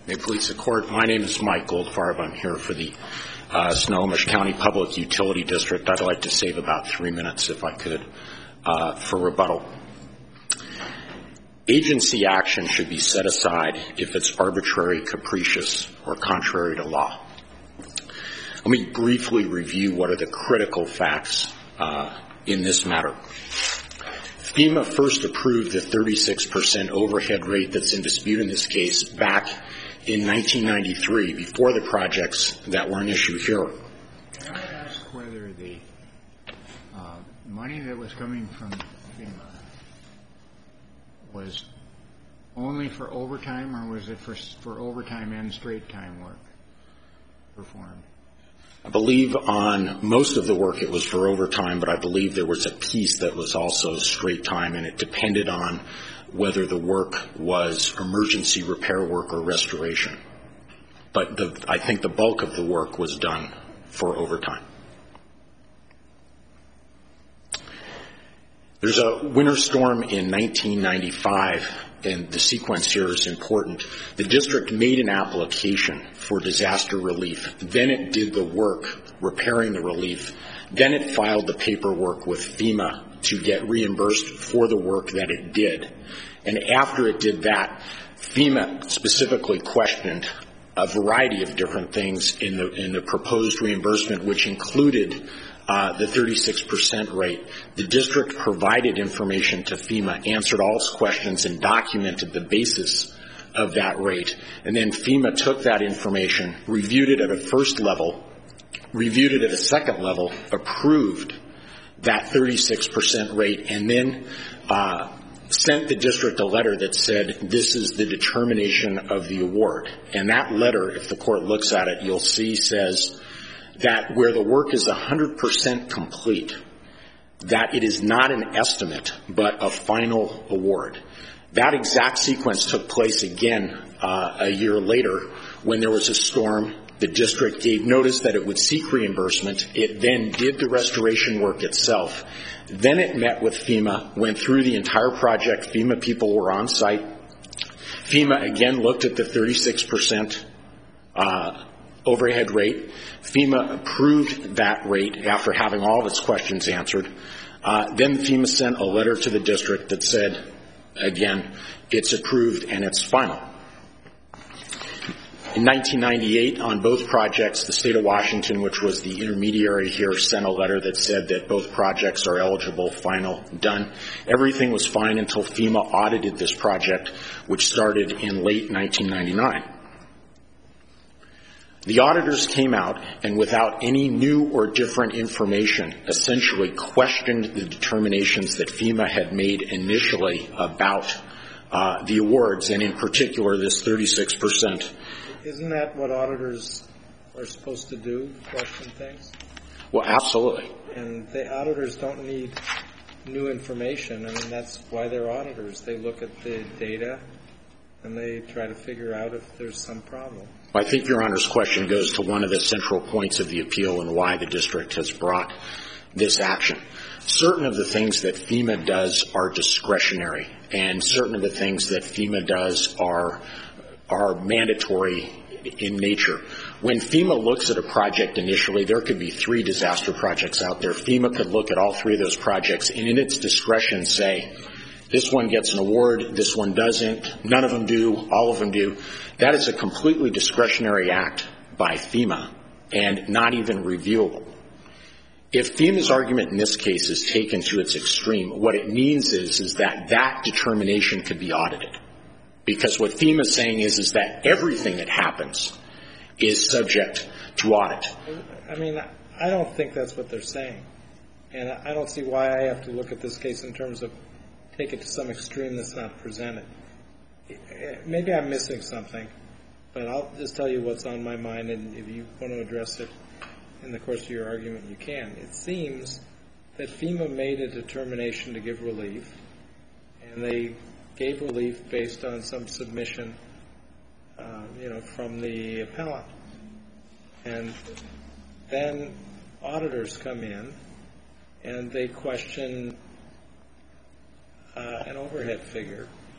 May it please the Court, my name is Mike Goldfarb. I'm here for the Snohomish County Public Utility District. I'd like to save about 3 minutes, if I could, for rebuttal. Agency action should be set aside if it's arbitrary, capricious, or contrary to law. Let me briefly review what are the critical facts in this matter. FEMA first approved the 36% overhead rate that's in dispute in this case back in 1993, before the projects that were an issue here. Can I ask whether the money that was coming from FEMA was only for overtime, or was it for overtime and straight time work performed? I believe on most of the work it was for overtime, but I believe there was a piece that was also straight time, and it depended on whether the work was emergency repair work or restoration. But I think the bulk of the work was done for overtime. There's a winter storm in 1995, and the sequence here is important. The district made an application for disaster relief. Then it did the work repairing the relief. Then it filed the paperwork with FEMA to get reimbursed for the work that it did. And after it did that, FEMA specifically questioned a variety of different things in the proposed reimbursement, which included the 36% rate. The district provided information to FEMA, answered all its questions, and documented the basis of that rate. And then FEMA took that information, reviewed it at a first level, reviewed it at a second level, approved that 36% rate, and then sent the district a letter that said, this is the determination of the award. And that letter, if the court looks at it, you'll see says that where the work is 100% complete, that it is not an estimate, but a final award. That exact sequence took place again a year later when there was a storm. The district gave notice that it would seek reimbursement. It then did the restoration work itself. Then it met with FEMA, went through the entire project. FEMA people were on site. FEMA again looked at the 36% overhead rate. FEMA approved that rate after having all of its questions answered. Then FEMA sent a letter to the district that said, again, it's approved and it's final. In 1998, on both projects, the state of Washington, which was the intermediary here, sent a letter that said that both projects are eligible, final, done. Everything was fine until FEMA audited this project, which started in late 1999. The auditors came out and, without any new or different information, essentially questioned the determinations that FEMA had made initially about the awards, and in particular this 36%. Isn't that what auditors are supposed to do, question things? Well, absolutely. And the auditors don't need new information. I mean, that's why they're auditors. They look at the data and they try to figure out if there's some problem. Well, I think Your Honor's question goes to one of the central points of the appeal and why the district has brought this action. Certain of the things that FEMA does are discretionary, and certain of the things that FEMA does are mandatory in nature. When FEMA looks at a project initially, there could be 3 disaster projects out there. FEMA could look at all 3 of those projects and in its discretion say, this one gets an award, this one doesn't, none of them do, all of them do. That is a completely discretionary act by FEMA and not even reviewable. If FEMA's argument in this case is taken to its extreme, what it means is that that determination could be audited. Because what FEMA is saying is that everything that happens is subject to audit. I mean, I don't think that's what they're saying. And I don't see why I have to look at this case in terms of take it to some extreme that's not presented. Maybe I'm missing something, but I'll just tell you what's on my mind, and if you want to address it in the course of your argument, you can. It seems that FEMA made a determination to give relief, and they gave relief based on some submission, from the appellant. And then auditors come in and they question an overhead figure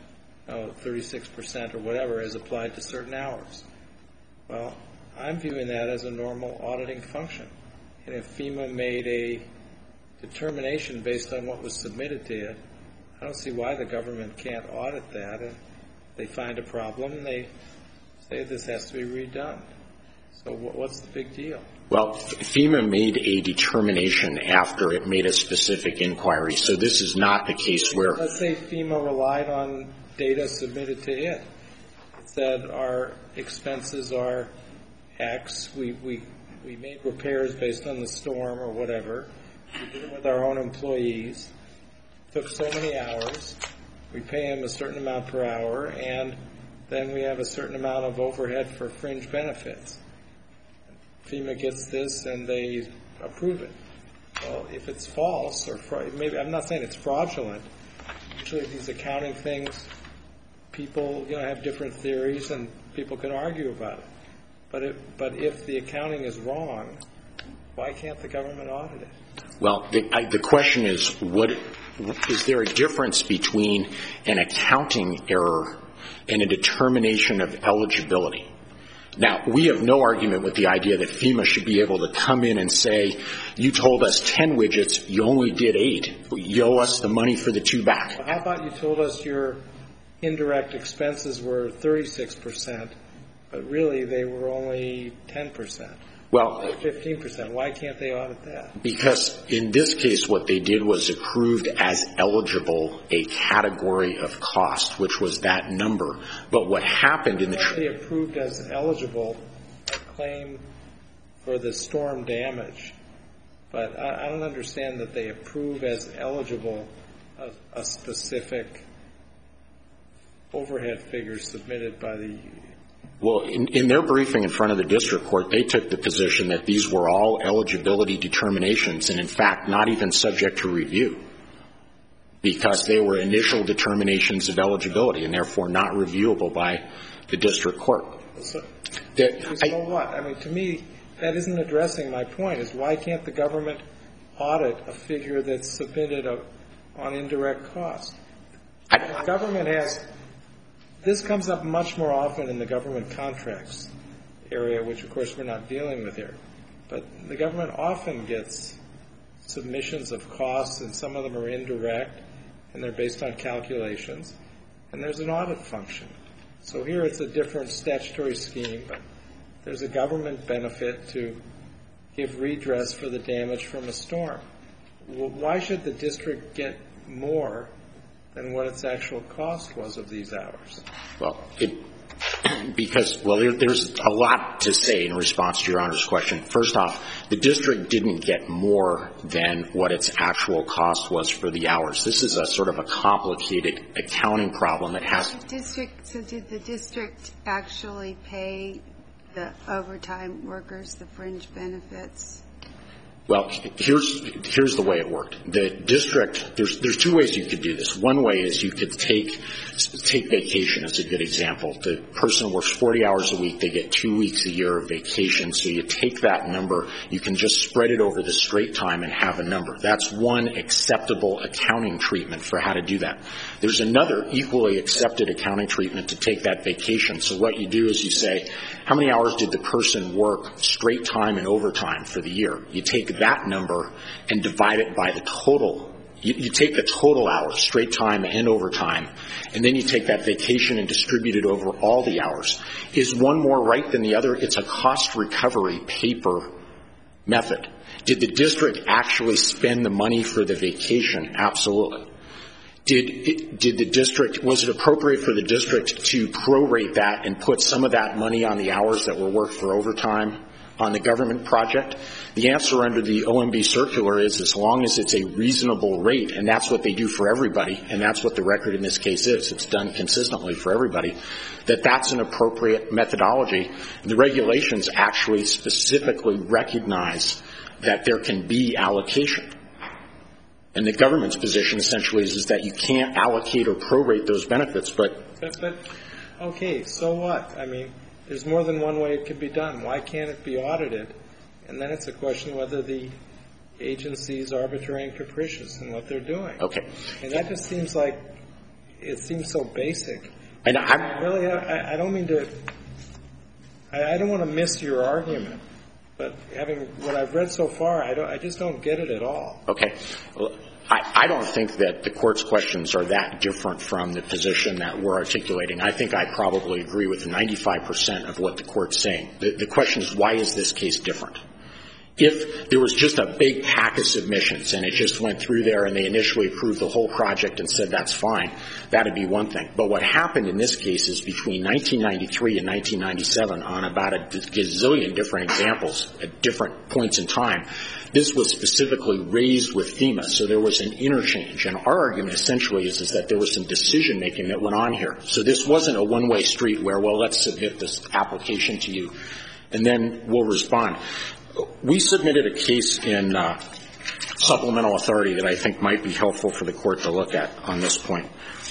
36% or whatever is applied to certain hours. Well, I'm viewing that as a normal auditing function. And if FEMA made a determination based on what was submitted to you, I don't see why the government can't audit that. And they find a problem, they say this has to be redone. So what's the big deal? Well, FEMA made a determination after it made a specific inquiry. So this is not the case where... Let's say FEMA relied on data submitted to it. It said our expenses are X. We made repairs based on the storm or whatever. We did it with our own employees. Took so many hours. We pay them a certain amount per hour, and then we have a certain amount of overhead for fringe benefits. FEMA gets this, and they approve it. Well, if it's false, or maybe I'm not saying it's fraudulent. Usually these accounting things, people have different theories, and people can argue about it. But if the accounting is wrong, why can't the government audit it? Well, the question is, is there a difference between an accounting error and a determination of eligibility? Now, we have no argument with the idea that FEMA should be able to come in and say, you told us 10 widgets, you only did 8. You owe us the money for the 2 back. Well, how about you told us your indirect expenses were 36%, but really they were only 10%? Well, 15%. Why can't they audit that? Because in this case, what they did was approved as eligible a category of cost, which was that number. But what happened in the... They approved as eligible a claim for the storm damage. But I don't understand that they approve as eligible a specific overhead figure submitted by the... Well, in their briefing in front of the district court, they took the position that these were all eligibility determinations and, in fact, not even subject to review because they were initial determinations of eligibility and, therefore, not reviewable by the district court. So what? I mean, to me, that isn't addressing my point, is why can't the government audit a figure that's submitted on indirect cost? The government has... This comes up much more often in the government contracts area, which, of course, we're not dealing with here. But the government often gets submissions of costs, and some of them are indirect, and they're based on calculations, and there's an audit function. So here it's a different statutory scheme, but there's a government benefit to give redress for the damage from a storm. Why should the district get more than what its actual cost was of these hours? Well, there's a lot to say in response to Your Honor's question. First off, the district didn't get more than what its actual cost was for the hours. This is a sort of a complicated accounting problem that has... So did the district actually pay the overtime workers the fringe benefits? Well, here's the way it worked. The district, there's 2 ways you could do this. One way is you could take vacation as a good example. The person works 40 hours a week. They get 2 weeks a year of vacation. So you take that number. You can just spread it over the straight time and have a number. That's one acceptable accounting treatment for how to do that. There's another equally accepted accounting treatment to take that vacation. So what you do is you say, how many hours did the person work straight time and overtime for the year? You take that number and divide it by the total. You take the total hours, straight time and overtime, and then you take that vacation and distribute it over all the hours. Is one more right than the other? It's a cost recovery paper method. Did the district actually spend the money for the vacation? Absolutely. Was it appropriate for the district to prorate that and put some of that money on the hours that were worked for overtime on the government project? The answer under the OMB circular is as long as it's a reasonable rate, and that's what they do for everybody, and that's what the record in this case is. It's done consistently for everybody, that's an appropriate methodology. The regulations actually specifically recognize that there can be allocation. And the government's position essentially is that you can't allocate or prorate those benefits, but okay, so what? I mean, there's more than one way it could be done. Why can't it be audited? And then it's a question whether the agency is arbitrary and capricious in what they're doing. Okay. And that just seems like, it seems so basic. And I don't mean to. I don't want to miss your argument, but having what I've read so far, I just don't get it at all. Okay. Well, I don't think that the Court's questions are that different from the position that we're articulating. I think I probably agree with 95% of what the Court's saying. The question is, why is this case different? If there was just a big pack of submissions and it just went through there and they initially approved the whole project and said that's fine, that would be one thing. But what happened in this case is between 1993 and 1997, on about a gazillion different examples at different points in time, this was specifically raised with FEMA. So there was an interchange. And our argument essentially is that there was some decision-making that went on here. So this wasn't a one-way street where, well, let's submit this application to you and then we'll respond. We submitted a case in supplemental authority that I think might be helpful for the Court to look at on this point.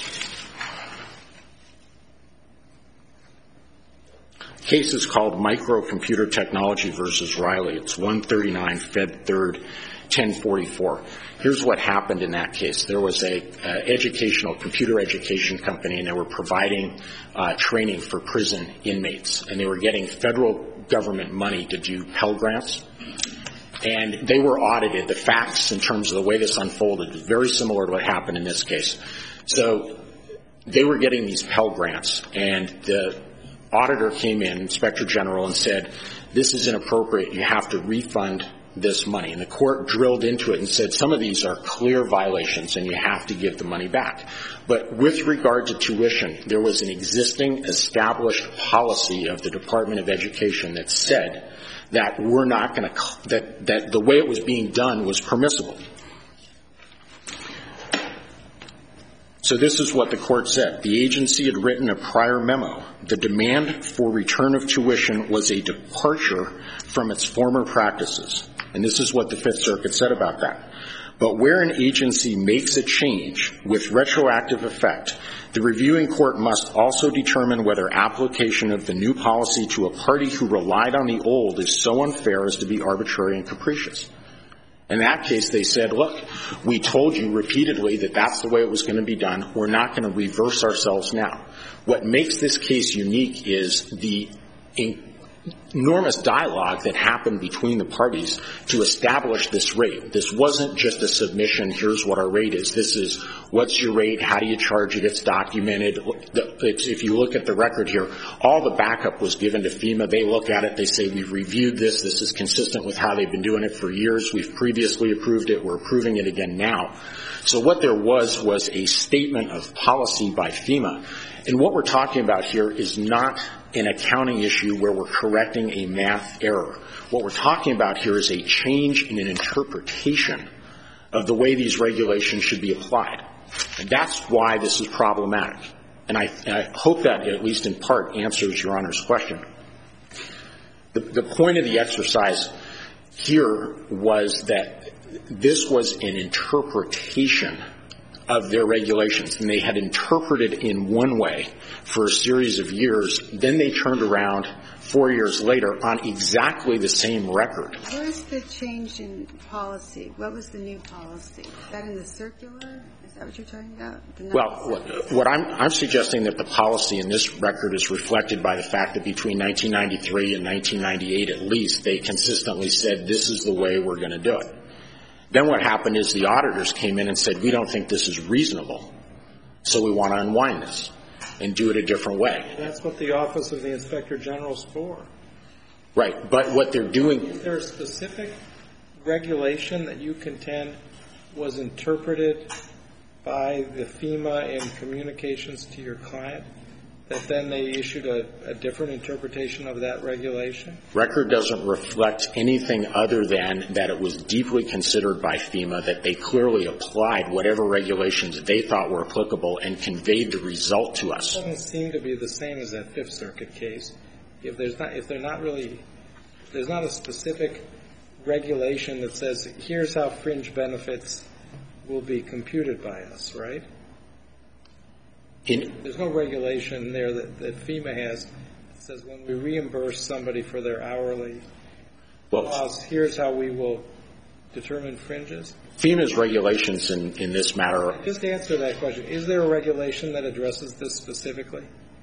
The case is called Microcomputer Technology versus Riley. It's 139 Fed 3rd 1044. Here's what happened in that case. There was a computer education company, and they were providing training for prison inmates, and they were getting federal government money to do Pell Grants. And they were audited. The facts in terms of the way this unfolded was very similar to what happened in this case. So they were getting these Pell Grants, and the auditor came in, Inspector General, and said, this is inappropriate. You have to refund this money. And the Court drilled into it and said, some of these are clear violations and you have to give the money back. But with regard to tuition, there was an existing established policy of the Department of Education that said that we're not going to, that the way it was being done was permissible. So this is what the Court said. The agency had written a prior memo. The demand for return of tuition was a departure from its former practices. And this is what the Fifth Circuit said about that. But where an agency makes a change with retroactive effect, the reviewing court must also determine whether application of the new policy to a party who relied on the old is so unfair as to be arbitrary and capricious. In that case, they said, look, we told you repeatedly that that's the way it was going to be done. We're not going to reverse ourselves now. What makes this case unique is the enormous dialogue that happened between the parties to establish this rate. This wasn't just a submission, here's what our rate is. This is, what's your rate? How do you charge it? It's documented. If you look at the record here, all the backup was given to FEMA. They look at it. They say, we've reviewed this. This is consistent with how they've been doing it for years. We've previously approved it. We're approving it again now. So what there was a statement of policy by FEMA. And what we're talking about here is not an accounting issue where we're correcting a math error. What we're talking about here is a change in an interpretation of the way these regulations should be applied. And that's why this is problematic. And I hope that at least in part answers Your Honor's question. The point of the exercise here was that this was an interpretation of their regulations, and they had interpreted in one way for a series of years. Then they turned around 4 years later on exactly the same record. Where's the change in policy? What was the new policy? Is that in the circular? Is that what you're talking about? Well, what I'm suggesting that the policy in this record is reflected by the fact that between 1993 and 1998 at least, they consistently said this is the way we're going to do it. Then what happened is the auditors came in and said, we don't think this is reasonable, so we want to unwind this and do it a different way. That's what the Office of the Inspector General is for. Right, but what they're doing... Is there a specific regulation that you contend was interpreted by the FEMA in communications to your client, that then they issued a different interpretation of that regulation? Record doesn't reflect anything other than that it was deeply considered by FEMA, that they clearly applied whatever regulations they thought were applicable and conveyed the result to us. It doesn't seem to be the same as that Fifth Circuit case. If there's not a specific regulation that says, here's how fringe benefits will be computed by us, right? There's no regulation there that FEMA has that says when we reimburse somebody for their hourly costs, here's how we will determine fringes? FEMA's regulations in this matter... Just answer that question. Is there a regulation that addresses this specifically?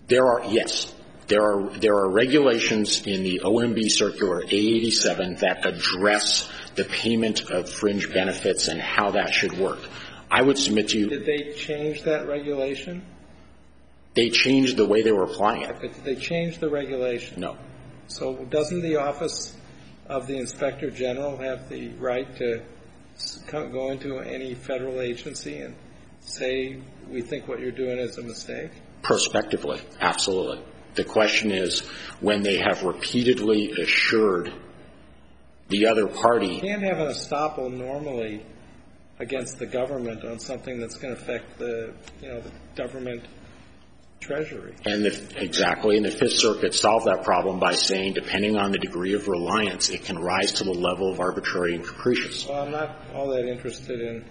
There are regulations in the OMB Circular A87 that address the payment of fringe benefits and how that should work. I would submit to you. Did they change that regulation? They changed the way they were applying it. Did they change the regulation? No. So doesn't the Office of the Inspector General have the right to go into any federal agency and say, we think what you're doing is a mistake? Prospectively, absolutely. The question is, when they have repeatedly assured the other party. You can't have an estoppel normally against the government on something that's going to affect the government treasury. Exactly. And the Fifth Circuit solved that problem by saying, depending on the degree of reliance, it can rise to the level of arbitrary and capricious. Well, I'm not all that interested in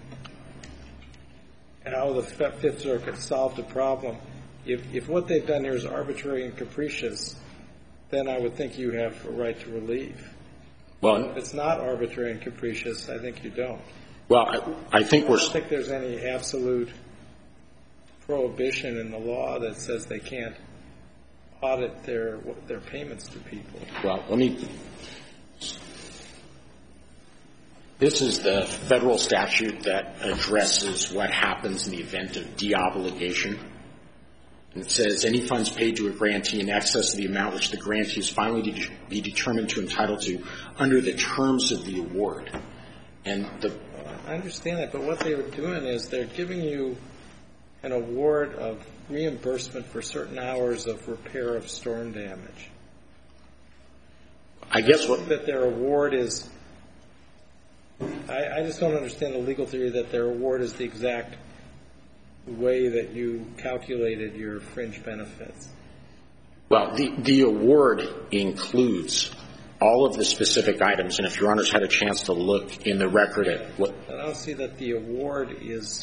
how the Fifth Circuit solved the problem. If what they've done here is arbitrary and capricious, then I would think you have a right to relief. Well, if it's not arbitrary and capricious, I think you don't. Well, I think I don't think there's any absolute prohibition in the law that says they can't audit their payments to people. Well, this is the federal statute that addresses what happens in the event of deobligation. And it says, any funds paid to a grantee in excess of the amount which the grantee is finally be determined to entitle to under the terms of the award. I understand that, but what they were doing is they're giving you an award of reimbursement for certain hours of repair of storm damage. I guess that their award is, I just don't understand the legal theory that their award is the exact way that you calculated your fringe benefits. Well, the award includes all of the specific items, and if Your Honor's had a chance to look in the record at what... I don't see that the award is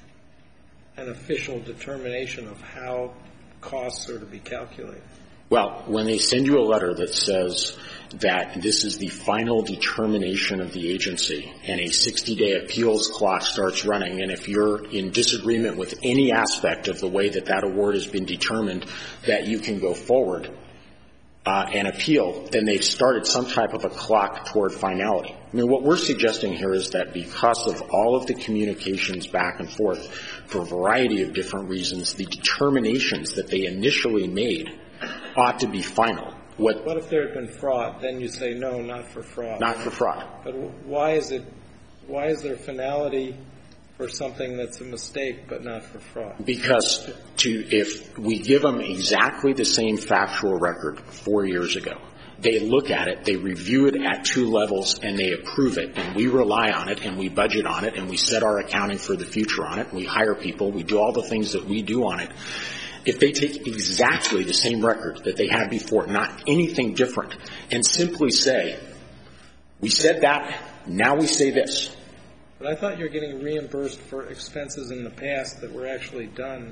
an official determination of how costs are to be calculated. Well, when they send you a letter that says that this is the final determination of the agency and a 60-day appeals clock starts running, and if you're in disagreement with any aspect of the way that that award has been determined, that you can go forward and appeal, then they've started some type of a clock toward finality. I mean, what we're suggesting here is that because of all of the communications back and forth for a variety of different reasons, the determinations that they initially made ought to be final. What if there had been fraud? Then you say, no, not for fraud. Not for fraud. But why is there finality for something that's a mistake but not for fraud? Because if we give them exactly the same factual record 4 years ago, they look at it, they review it at 2 levels, and they approve it, and we rely on it, and we budget on it, and we set our accounting for the future on it, and we hire people, we do all the things that we do on it. If they take exactly the same record that they had before, not anything different, and simply say, we said that, now we say this. But I thought you were getting reimbursed for expenses in the past that were actually done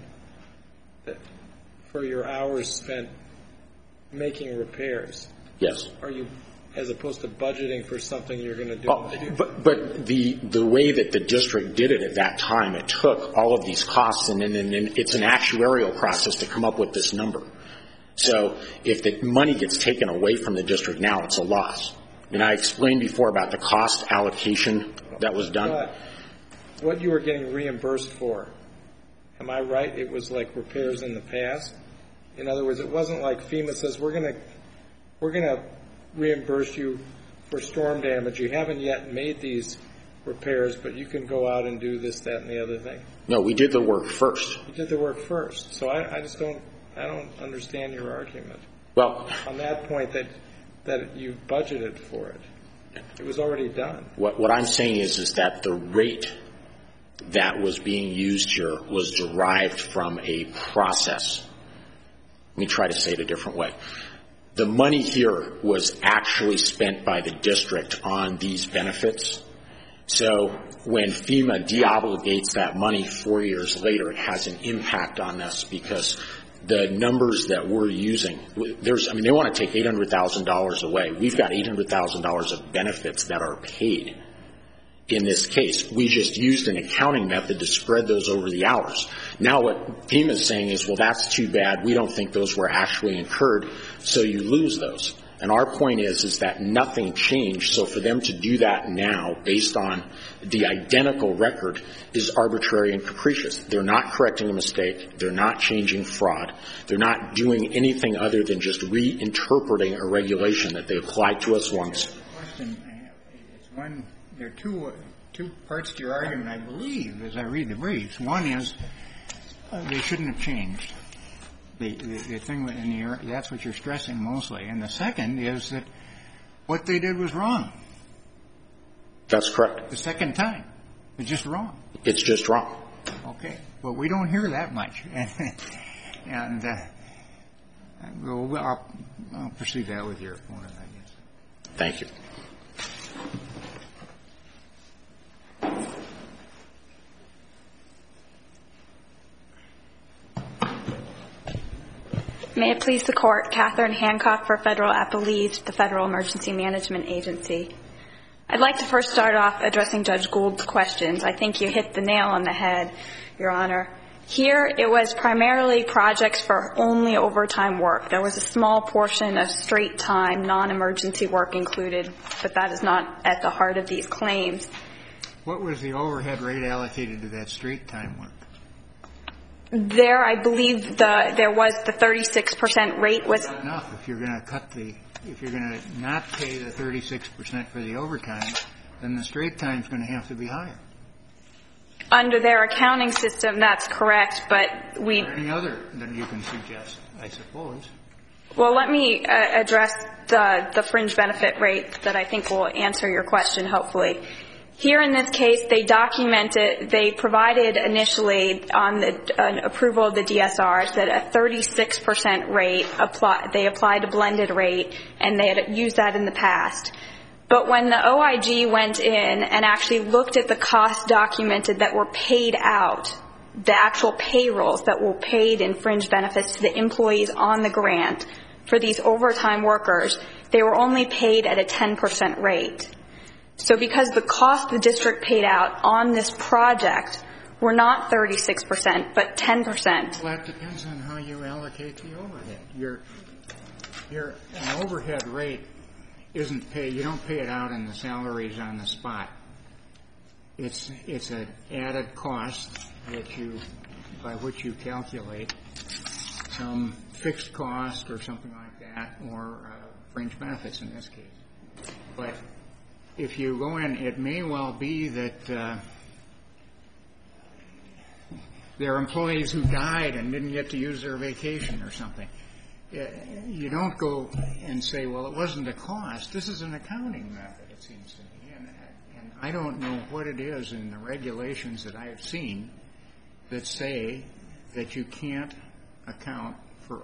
for your hours spent making repairs. Yes. Are you, as opposed to budgeting for something you're going to do? But the way that the district did it at that time, it took all of these costs, and then it's an actuarial process to come up with this number. So if the money gets taken away from the district now, it's a loss. And I explained before about the cost allocation that was done. But what you were getting reimbursed for, am I right? It was like repairs in the past? In other words, it wasn't like FEMA says, we're going to reimburse you for storm damage. You haven't yet made these repairs, but you can go out and do this, that, and the other thing. No, we did the work first. You did the work first. So I just don't understand your argument. Well, on that point that you budgeted for it. It was already done. What I'm saying is that the rate that was being used here was derived from a process. Let me try to say it a different way. The money here was actually spent by the district on these benefits. So when FEMA deobligates that money 4 years later, it has an impact on us because the numbers that we're using, they want to take $800,000 away. We've got $800,000 of benefits that are paid. in this case. We just used an accounting method to spread those over the hours. Now what FEMA is saying is, well, that's too bad. We don't think those were actually incurred, so you lose those. And our point is that nothing changed. So for them to do that now based on the identical record is arbitrary and capricious. They're not correcting a mistake. They're not changing fraud. They're not doing anything other than just reinterpreting a regulation that they applied to us once. The question I have is one, there are two parts to your argument, I believe, as I read the briefs. One is they shouldn't have changed. The thing in that's what you're stressing mostly. And the second is that what they did was wrong. That's correct. The second time. It's just wrong. It's just wrong. Okay. Well, we don't hear that much. And I'll pursue that with your opponent, I guess. Thank you. May it please the Court, Catherine Hancock for Federal Appellees, the Federal Emergency Management Agency. I'd like to first start off addressing Judge Gould's questions. I think you hit the nail on the head, Your Honor. Here, it was primarily projects for only overtime work. There was a small portion of straight-time, non-emergency work included, but that is not at the heart of these claims. What was the overhead rate allocated to that straight-time work? There, I believe there was the 36% rate was not enough. If you're going to if you're going to not pay the 36% for the overtime, then the straight time is going to have to be higher. Under their accounting system, that's correct, but any other that you can suggest, I suppose. Well, let me address the fringe benefit rate that I think will answer your question, hopefully. Here in this case, they provided initially on the approval of the DSRs that a 36% rate they applied a blended rate, and they had used that in the past. But when the OIG went in and actually looked at the costs documented that were paid out, the actual payrolls that were paid in fringe benefits to the employees on the grant for these overtime workers, they were only paid at a 10% rate. So because the cost the district paid out on this project were not 36%, but 10%. Well, that depends on how you allocate the overhead. An overhead rate isn't paid. You don't pay it out in the salaries on the spot. It's an added cost by which you calculate some fixed cost or something like that, or fringe benefits in this case. But if you go in, it may well be that there are employees who died and didn't get to use their vacation or something. You don't go and say, well, it wasn't a cost. This is an accounting method, it seems to me. And I don't know what it is in the regulations that I have seen that say that you can't account for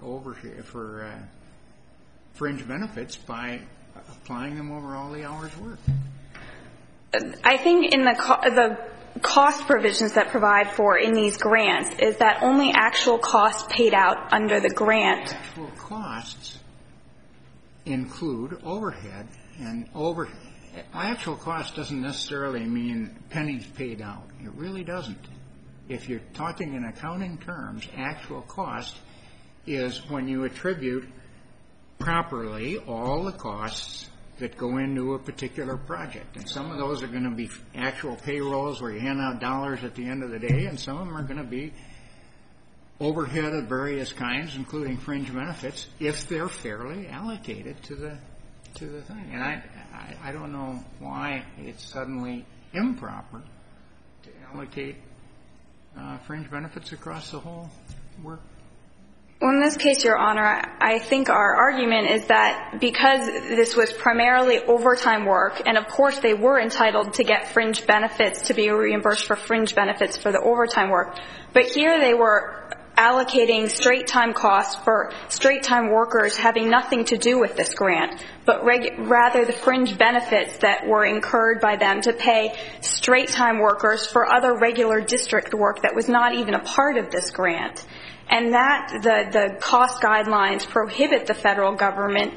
fringe benefits by applying them over all the hours worked. I think in the cost provisions that provide for in these grants is that only actual costs paid out under the grant. Actual costs include overhead, and actual cost doesn't necessarily mean pennies paid out. It really doesn't. If you're talking in accounting terms, actual cost is when you attribute properly all the costs that go into a particular project. And some of those are going to be actual payrolls where you hand out dollars at the end of the day, and some of them are going to be overhead of various kinds, including fringe benefits, if they're fairly allocated to the thing. And I don't know why it's suddenly improper to allocate fringe benefits across the whole work. Well, in this case, Your Honor, I think our argument is that because this was primarily overtime work, and of course they were entitled to get fringe benefits, to be reimbursed for fringe benefits for the overtime work, but here they were allocating straight-time costs for straight-time workers having nothing to do with this grant, but rather the fringe benefits that were incurred by them to pay straight-time workers for other regular district work that was not even a part of this grant. And that the cost guidelines prohibit the federal government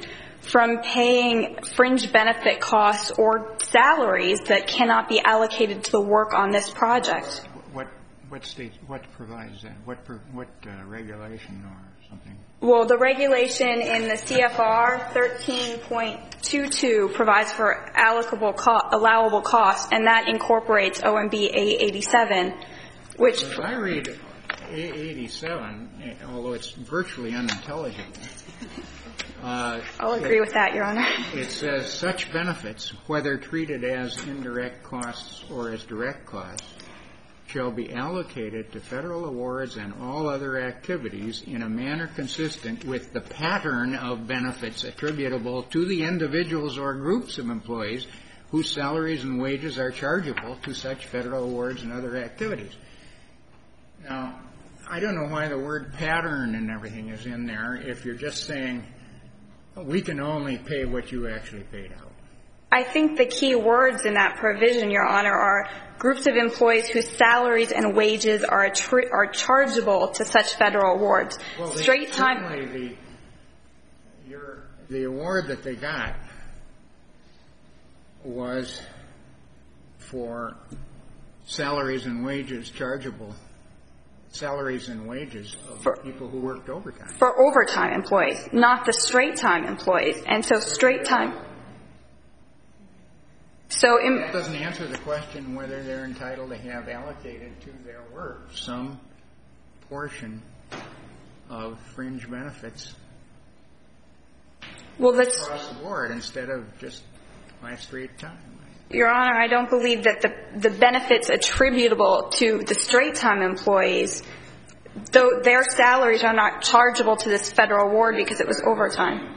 from paying fringe benefit costs or salaries that cannot be allocated to the work on this project. What provides that? What regulation or something? Well, the regulation in the CFR 13.22 provides for allowable costs, and that incorporates OMB A87, which... If I read A87, although it's virtually unintelligible... I'll agree with that, Your Honor. It says such benefits, whether treated as indirect costs or as direct costs, shall be allocated to federal awards and all other activities in a manner consistent with the pattern of benefits attributable to the individuals or groups of employees whose salaries and wages are chargeable to such federal awards and other activities. Now, I don't know why the word pattern and everything is in there if you're just saying we can only pay what you actually paid out. I think the key words in that provision, Your Honor, are groups of employees whose salaries and wages are chargeable to such federal awards. Well, Straight time. Certainly the award that they got was for salaries and wages chargeable. Salaries and wages of people who worked overtime. For overtime employees, not the straight time employees. And so straight time. So that doesn't answer the question whether they're entitled to have allocated to their work some portion of fringe benefits across the board instead of just my straight time. Your Honor, I don't believe that the benefits attributable to the straight time employees, though their salaries are not chargeable to this federal award because it was overtime.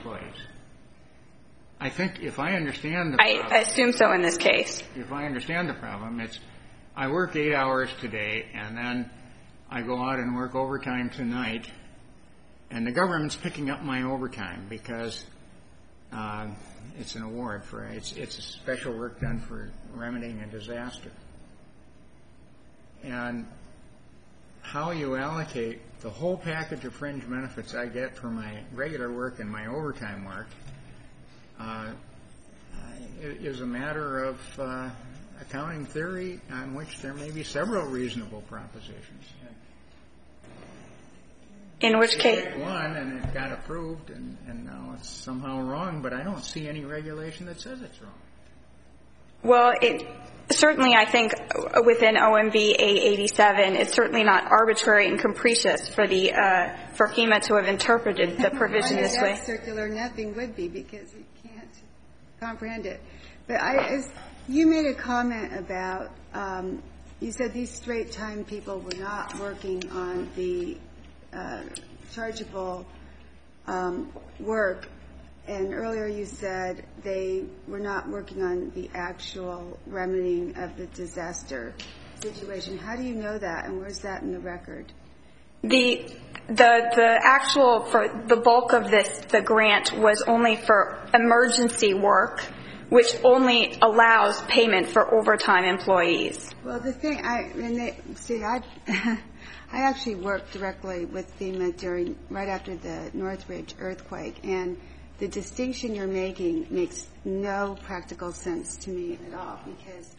I think if I understand the problem... I assume so in this case. If I understand the problem, it's I work 8 hours today and then I go out and work overtime tonight and the government's picking up my overtime because it's an award for it's a special work done for remedying a disaster. And how you allocate the whole package of fringe benefits I get for my regular work and my overtime work is a matter of accounting theory on which there may be several reasonable propositions. In which case? One, and it got approved, and now it's somehow wrong, but I don't see any regulation that says it's wrong. Well, certainly I think within OMB A87, it's certainly not arbitrary and capricious for FEMA to have interpreted the provision this way. That's circular. Nothing would be because we can't comprehend it. But you made a comment about, you said these straight time people were not working on the chargeable work. And earlier you said they were not working on the actual remedying of the disaster situation. How do you know that, and where's that in the record? The actual, for the bulk of the grant was only for emergency work, which only allows payment for overtime employees. Well, the thing, I actually worked directly with FEMA right after the Northridge earthquake, and the distinction you're making makes no practical sense to me at all, because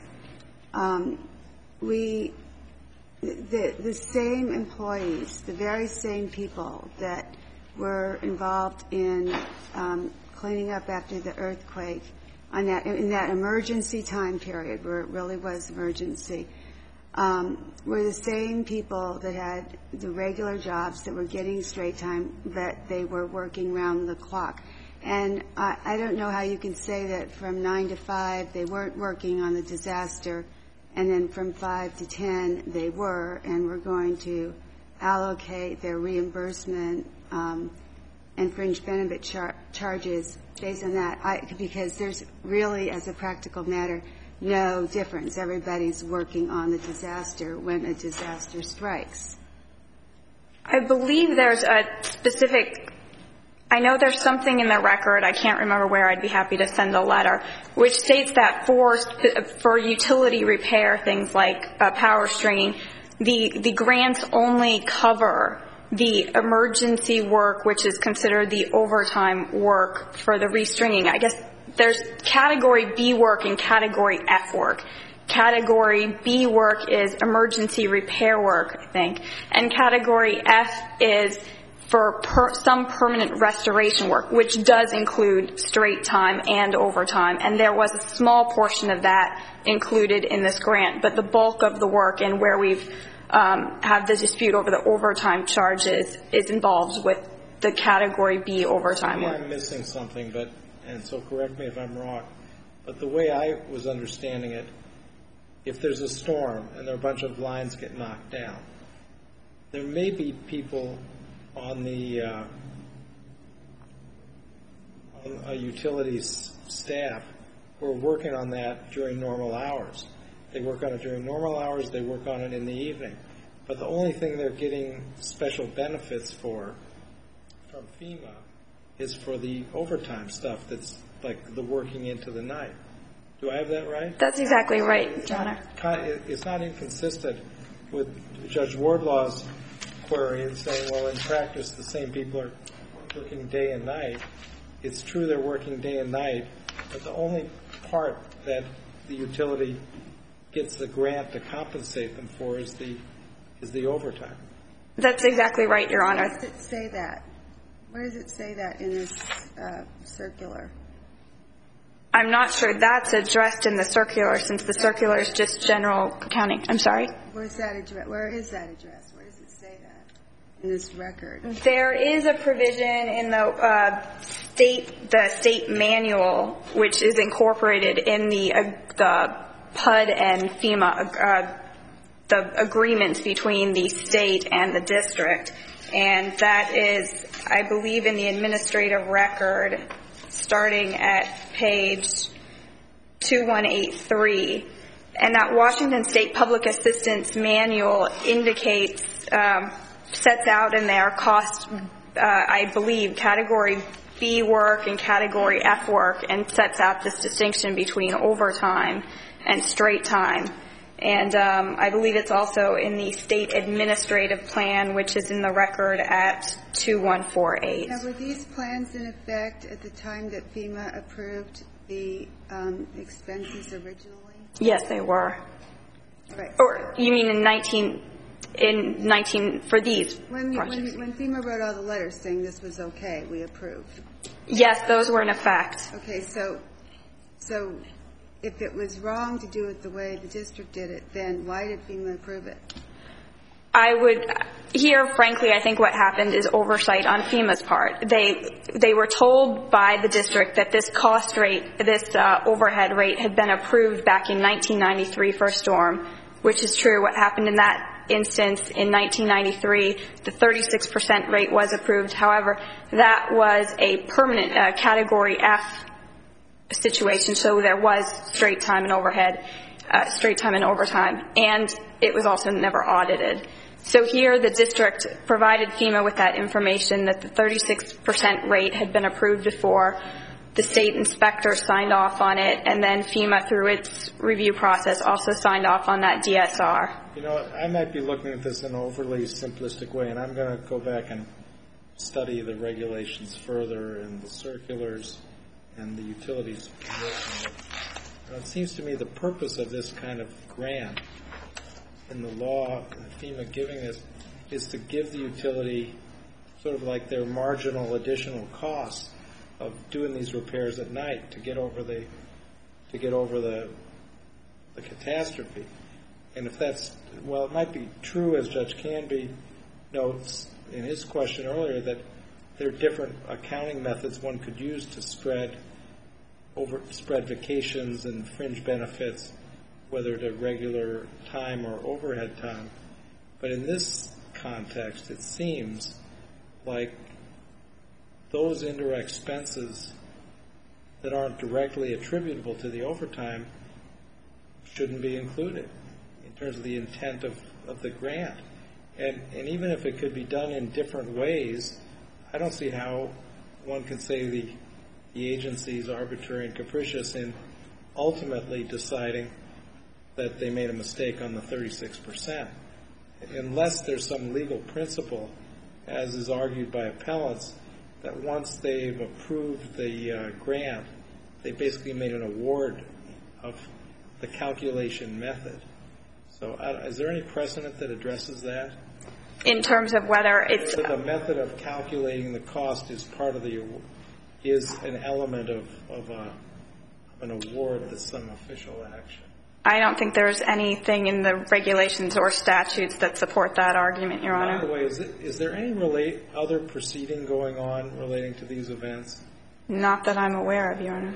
the same employees, the very same people that were involved in cleaning up after the earthquake in that emergency time period where it really was emergency, were the same people that had the regular jobs that were getting straight time, but they were working round the clock. And I don't know how you can say that from 9 to 5 they weren't working on the disaster, and then from 5 to 10 they were, and we're going to allocate their reimbursement and fringe benefit charges based on that, because there's really, as a practical matter, no difference. Everybody's working on the disaster when a disaster strikes. I believe there's a specific, I know there's something in the record, I can't remember where, I'd be happy to send a letter, which states that for utility repair, things like power stringing, the grants only cover the emergency work, which is considered the overtime work for the restringing. I guess there's Category B work and Category F work. Category B work is emergency repair work, I think, and Category F is for some permanent restoration work, which does include straight time and overtime, and there was a small portion of that included in this grant, but the bulk of the work and where we've have the dispute over the overtime charges is involved with the Category B overtime work. I'm missing something, and so correct me if I'm wrong, but the way I was understanding it, if there's a storm and there are a bunch of lines get knocked down, there may be people on the utilities staff who are working on that during normal hours. They work on it during normal hours, they work on it in the evening. But the only thing they're getting special benefits for from FEMA is for the overtime stuff that's like the working into the night. Do I have that right? That's exactly right, John. It's not inconsistent with Judge Wardlaw's query and saying, well, in practice, the same people are working day and night. It's true they're working day and night, but the only part that the utility gets the grant to compensate them for is the overtime. That's exactly right, Your Honor. Where does it say that? Where does it say that in this circular? I'm not sure that's addressed in the circular, since the circular is just general accounting. I'm sorry? Where is that addressed? Where does it say that in this record? There is a provision in the state manual, which is incorporated in the PUD and FEMA, the agreements between the state and the district, and that is, I believe, in the administrative record, starting at page 2183. And that Washington State Public Assistance Manual indicates, sets out in there cost, I believe, Category B work and Category F work, and sets out this distinction between overtime and straight time. And I believe it's also in the state administrative plan, which is in the record at 2148. Now, were these plans in effect at the time that FEMA approved the expenses originally? Yes, they were. Right. Or you mean in 19 for these projects? When FEMA wrote all the letters saying this was okay, we approved. Yes, those were in effect. Okay, so if it was wrong to do it the way the district did it, then why did FEMA approve it? Frankly, I think what happened is oversight on FEMA's part. They were told by the district that this cost rate, this overhead rate had been approved back in 1993 for a storm, which is true. What happened in that instance in 1993, the 36% rate was approved. However, that was a permanent Category F situation, so there was straight time and overhead, straight time and overtime, and it was also never audited. So here the district provided FEMA with that information that the 36% rate had been approved before. The state inspector signed off on it, and then FEMA, through its review process, also signed off on that DSR. You know, I might be looking at this in an overly simplistic way, and I'm going to go back and study the regulations further and the circulars and the utilities. It seems to me the purpose of this kind of grant in the law, FEMA giving this, is to give the utility sort of like their marginal additional costs of doing these repairs at night to get over the catastrophe. And if that's, well, it might be true, as Judge Canby notes in his question earlier, that there are different accounting methods one could use to spread vacations and fringe benefits, whether to regular time or overhead time. But in this context, it seems like those indirect expenses that aren't directly attributable to the overtime shouldn't be included in terms of the intent of the grant. And even if it could be done in different ways, I don't see how one can say the agency is arbitrary and capricious in ultimately deciding that they made a mistake on the 36%. Unless there's some legal principle as is argued by appellants, that once they've approved the grant, they basically made an award of the calculation method. So is there any precedent that addresses that? In terms of whether it's the method of calculating the cost is part of the is an element of an award that's some official action. I don't think there's anything in the regulations or statutes that support that argument, Your Honor. By the way, is there any other proceeding going on relating to these events? Not that I'm aware of, Your Honor.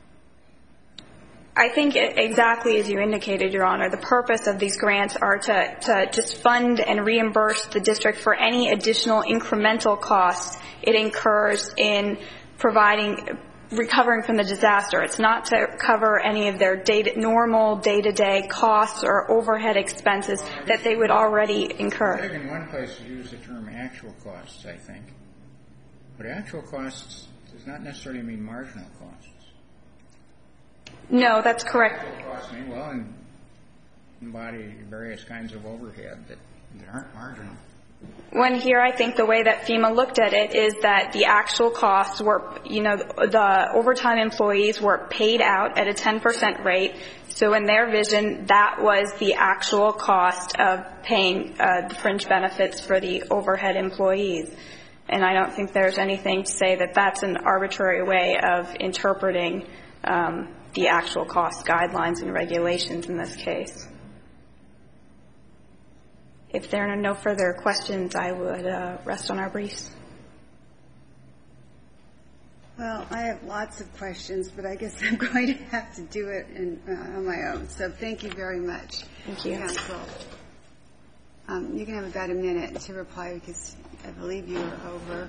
I think exactly as you indicated, Your Honor, the purpose of these grants are to just fund and reimburse the district for any additional incremental costs it incurs in recovering from the disaster. It's not to cover any of their normal day-to-day costs or overhead expenses that they would already incur. I think in one place you use the term actual costs, I think. But actual costs does not necessarily mean marginal costs. No, that's correct. Actual costs mean, well, embody various kinds of overhead that aren't marginal. When here, I think the way that FEMA looked at it is that the actual costs were, the overtime employees were paid out at a 10% rate. So in their vision, that was the actual cost of paying the fringe benefits for the overhead employees. And I don't think there's anything to say that that's an arbitrary way of interpreting the actual cost guidelines and regulations in this case. If there are no further questions, I would rest on our briefs. Well, I have lots of questions, but I guess I'm going to have to do it on my own. So thank you very much. Thank you. Counsel. You can have about a minute to reply because I believe you are over.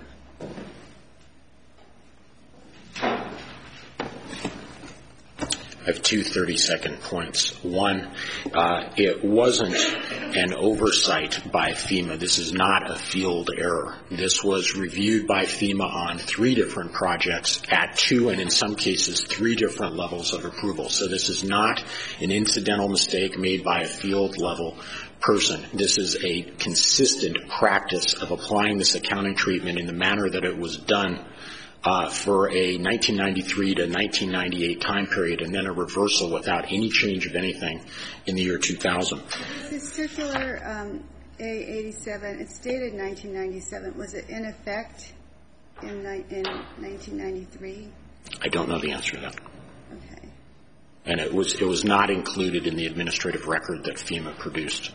I have two 30-second points. One, it wasn't an oversight by FEMA. This is not a field error. This was reviewed by FEMA on 3 different projects at 2 and in some cases 3 different levels of approval. So this is not an incidental mistake made by a field level person. This is a consistent practice of applying this accounting treatment in the manner that it was done for a 1993 to 1998 time period, and then a reversal without any change of anything in the year 2000. This circular A87, it's dated 1997. Was it in effect in 1993? I don't know the answer to that. Okay. And it was not included in the administrative record that FEMA produced.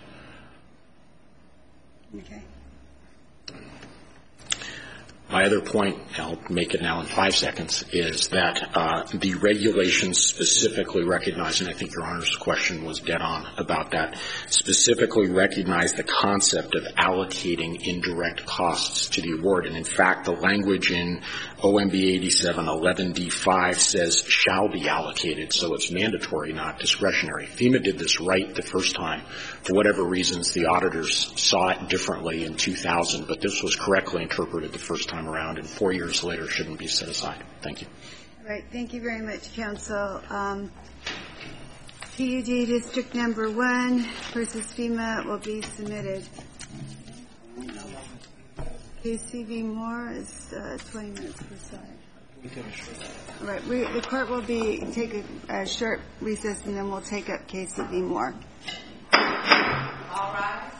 Okay. My other point, I'll make it now in 5 seconds, is that the regulations specifically recognize, and I think Your Honor's question was dead on about that, specifically recognize the concept of allocating indirect costs to the award. And in fact, the language in OMB 87 11D5 says shall be allocated, so it's mandatory, not discretionary. FEMA did this right the first time. For whatever reasons, the auditors saw it differently in 2000, but this was correctly interpreted the first time around, and 4 years later shouldn't be set aside. Thank you. All right. Thank you very much, counsel. PUD District Number 1 versus FEMA will be submitted. KCV Moore is 20 minutes per side. All right. The court will take a short recess, and then we'll take up KCV Moore. All rise.